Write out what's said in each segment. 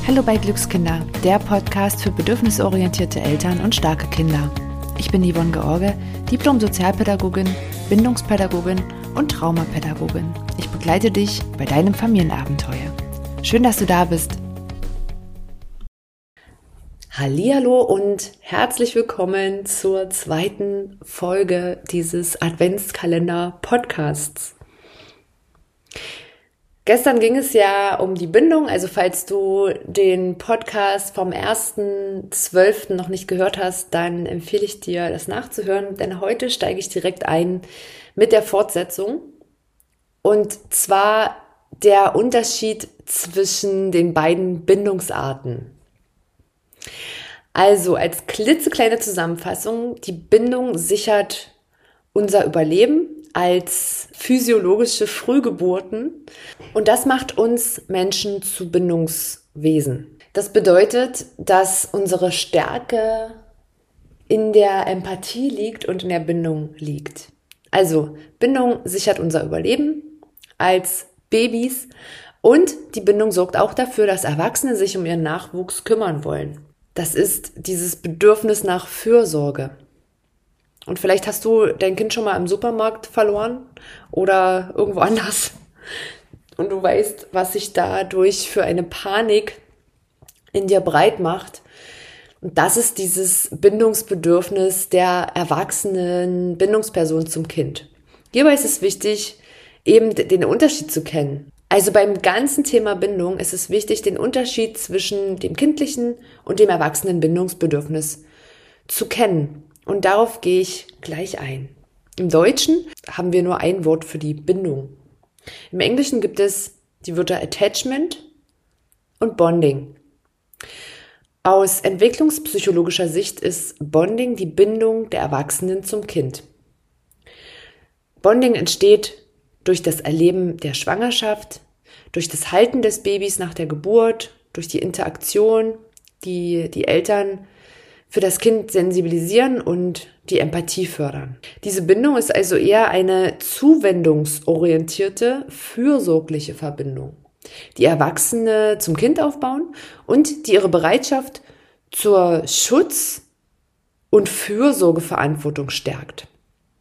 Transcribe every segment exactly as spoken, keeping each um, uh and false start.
Hallo bei Glückskinder, der Podcast für bedürfnisorientierte Eltern und starke Kinder. Ich bin Yvonne George, Diplom-Sozialpädagogin, Bindungspädagogin und Traumapädagogin. Ich begleite dich bei deinem Familienabenteuer. Schön, dass du da bist. Hallihallo und herzlich willkommen zur zweiten Folge dieses Adventskalender-Podcasts. Gestern ging es ja um die Bindung, also falls du den Podcast vom ersten zwölften noch nicht gehört hast, dann empfehle ich dir, das nachzuhören, denn heute steige ich direkt ein mit der Fortsetzung. Und zwar der Unterschied zwischen den beiden Bindungsarten. Also als klitzekleine Zusammenfassung, die Bindung sichert unser Überleben als physiologische Frühgeburten und das macht uns Menschen zu Bindungswesen. Das bedeutet, dass unsere Stärke in der Empathie liegt und in der Bindung liegt. Also Bindung sichert unser Überleben als Babys und die Bindung sorgt auch dafür, dass Erwachsene sich um ihren Nachwuchs kümmern wollen. Das ist dieses Bedürfnis nach Fürsorge. Und vielleicht hast du dein Kind schon mal im Supermarkt verloren oder irgendwo anders. Und du weißt, was sich dadurch für eine Panik in dir breit macht. Und das ist dieses Bindungsbedürfnis der erwachsenen Bindungsperson zum Kind. Hierbei ist es wichtig, eben den Unterschied zu kennen. Also beim ganzen Thema Bindung ist es wichtig, den Unterschied zwischen dem kindlichen und dem erwachsenen Bindungsbedürfnis zu kennen. Und darauf gehe ich gleich ein. Im Deutschen haben wir nur ein Wort für die Bindung. Im Englischen gibt es die Wörter Attachment und Bonding. Aus entwicklungspsychologischer Sicht ist Bonding die Bindung der Erwachsenen zum Kind. Bonding entsteht durch das Erleben der Schwangerschaft, durch das Halten des Babys nach der Geburt, durch die Interaktion, die die Eltern für das Kind sensibilisieren und die Empathie fördern. Diese Bindung ist also eher eine zuwendungsorientierte, fürsorgliche Verbindung, die Erwachsene zum Kind aufbauen und die ihre Bereitschaft zur Schutz- und Fürsorgeverantwortung stärkt.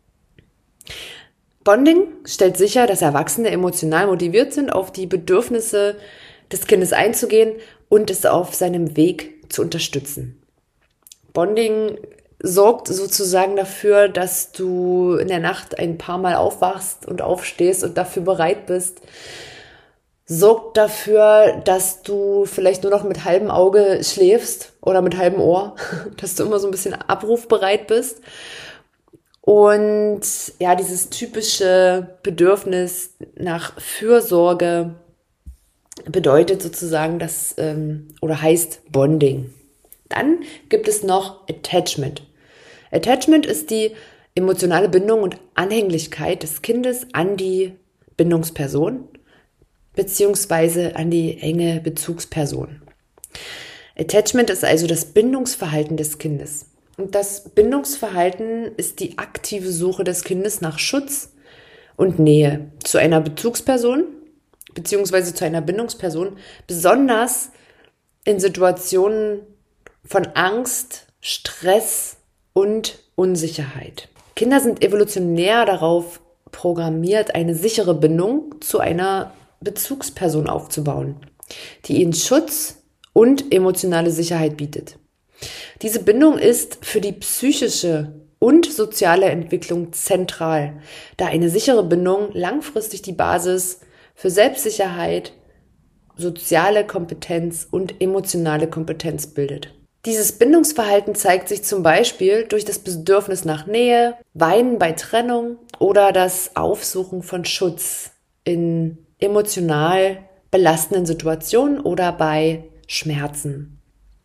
Bonding stellt sicher, dass Erwachsene emotional motiviert sind, auf die Bedürfnisse des Kindes einzugehen und es auf seinem Weg zu unterstützen. Bonding sorgt sozusagen dafür, dass du in der Nacht ein paar Mal aufwachst und aufstehst und dafür bereit bist. Sorgt dafür, dass du vielleicht nur noch mit halbem Auge schläfst oder mit halbem Ohr, dass du immer so ein bisschen abrufbereit bist. Und ja, dieses typische Bedürfnis nach Fürsorge bedeutet sozusagen das ähm, oder heißt Bonding. Dann gibt es noch Attachment. Attachment ist die emotionale Bindung und Anhänglichkeit des Kindes an die Bindungsperson beziehungsweise an die enge Bezugsperson. Attachment ist also das Bindungsverhalten des Kindes. Und das Bindungsverhalten ist die aktive Suche des Kindes nach Schutz und Nähe zu einer Bezugsperson beziehungsweise zu einer Bindungsperson, besonders in Situationen von Angst, Stress und Unsicherheit. Kinder sind evolutionär darauf programmiert, eine sichere Bindung zu einer Bezugsperson aufzubauen, die ihnen Schutz und emotionale Sicherheit bietet. Diese Bindung ist für die psychische und soziale Entwicklung zentral, da eine sichere Bindung langfristig die Basis für Selbstsicherheit, soziale Kompetenz und emotionale Kompetenz bildet. Dieses Bindungsverhalten zeigt sich zum Beispiel durch das Bedürfnis nach Nähe, Weinen bei Trennung oder das Aufsuchen von Schutz in emotional belastenden Situationen oder bei Schmerzen.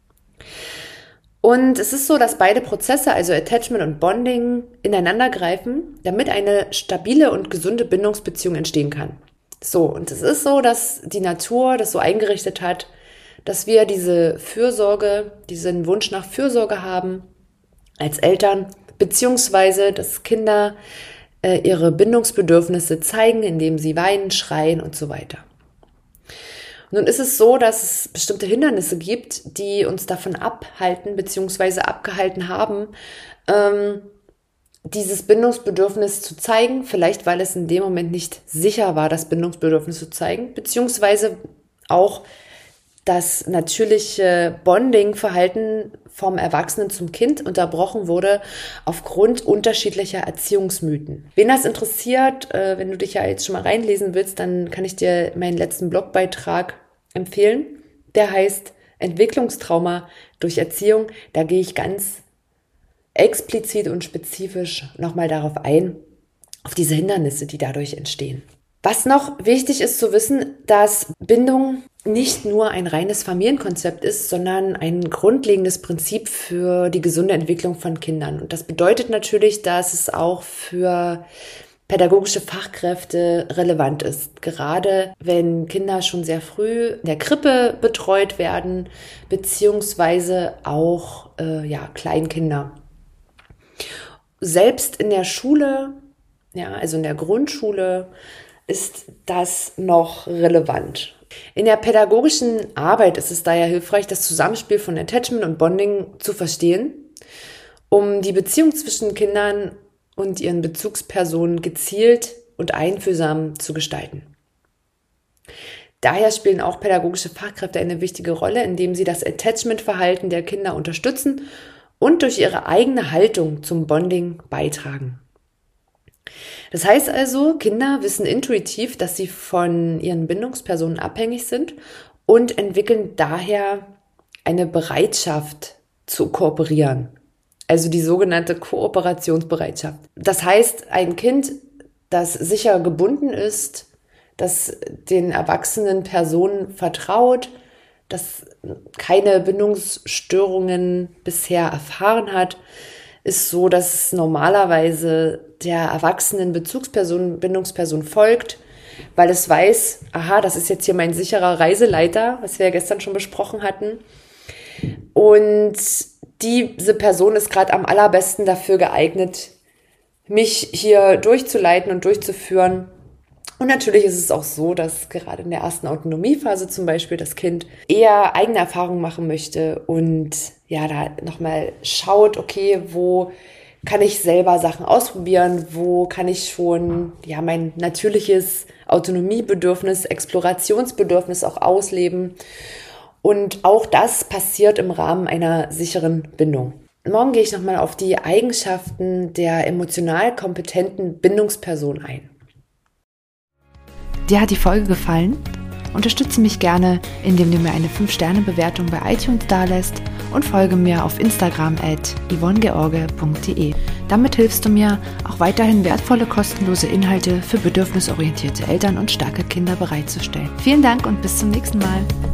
Und es ist so, dass beide Prozesse, also Attachment und Bonding, ineinander greifen, damit eine stabile und gesunde Bindungsbeziehung entstehen kann. So, und es ist so, dass die Natur das so eingerichtet hat, dass wir diese Fürsorge, diesen Wunsch nach Fürsorge haben als Eltern, beziehungsweise dass Kinder äh, ihre Bindungsbedürfnisse zeigen, indem sie weinen, schreien und so weiter. Nun ist es so, dass es bestimmte Hindernisse gibt, die uns davon abhalten bzw. abgehalten haben, ähm, dieses Bindungsbedürfnis zu zeigen, vielleicht weil es in dem Moment nicht sicher war, das Bindungsbedürfnis zu zeigen, beziehungsweise auch das natürliche Bonding-Verhalten vom Erwachsenen zum Kind unterbrochen wurde aufgrund unterschiedlicher Erziehungsmythen. Wen das interessiert, äh, wenn du dich ja jetzt schon mal reinlesen willst, dann kann ich dir meinen letzten Blogbeitrag empfehlen. Der heißt Entwicklungstrauma durch Erziehung. Da gehe ich ganz explizit und spezifisch nochmal darauf ein, auf diese Hindernisse, die dadurch entstehen. Was noch wichtig ist zu wissen, dass Bindung nicht nur ein reines Familienkonzept ist, sondern ein grundlegendes Prinzip für die gesunde Entwicklung von Kindern. Und das bedeutet natürlich, dass es auch für pädagogische Fachkräfte relevant ist. Gerade wenn Kinder schon sehr früh in der Krippe betreut werden, beziehungsweise auch äh, ja, Kleinkinder. Selbst in der Schule, ja, also in der Grundschule, ist das noch relevant. In der pädagogischen Arbeit ist es daher hilfreich, das Zusammenspiel von Attachment und Bonding zu verstehen, um die Beziehung zwischen Kindern und ihren Bezugspersonen gezielt und einfühlsam zu gestalten. Daher spielen auch pädagogische Fachkräfte eine wichtige Rolle, indem sie das Attachment-Verhalten der Kinder unterstützen und durch ihre eigene Haltung zum Bonding beitragen. Das heißt also, Kinder wissen intuitiv, dass sie von ihren Bindungspersonen abhängig sind und entwickeln daher eine Bereitschaft zu kooperieren. Also die sogenannte Kooperationsbereitschaft. Das heißt, ein Kind, das sicher gebunden ist, das den erwachsenen Personen vertraut, das keine Bindungsstörungen bisher erfahren hat, ist so, dass normalerweise der erwachsenen Bezugsperson, Bindungsperson folgt, weil es weiß, aha, das ist jetzt hier mein sicherer Reiseleiter, was wir ja gestern schon besprochen hatten. Und diese Person ist gerade am allerbesten dafür geeignet, mich hier durchzuleiten und durchzuführen. Und natürlich ist es auch so, dass gerade in der ersten Autonomiephase zum Beispiel das Kind eher eigene Erfahrungen machen möchte und ja, da nochmal schaut, okay, wo kann ich selber Sachen ausprobieren, wo kann ich schon ja mein natürliches Autonomiebedürfnis, Explorationsbedürfnis auch ausleben. Und auch das passiert im Rahmen einer sicheren Bindung. Morgen gehe ich nochmal auf die Eigenschaften der emotional kompetenten Bindungsperson ein. Dir hat die Folge gefallen? Unterstütze mich gerne, indem du mir eine fünf Sterne Bewertung bei iTunes dalässt und folge mir auf Instagram at yvonne george punkt de. Damit hilfst du mir, auch weiterhin wertvolle kostenlose Inhalte für bedürfnisorientierte Eltern und starke Kinder bereitzustellen. Vielen Dank und bis zum nächsten Mal.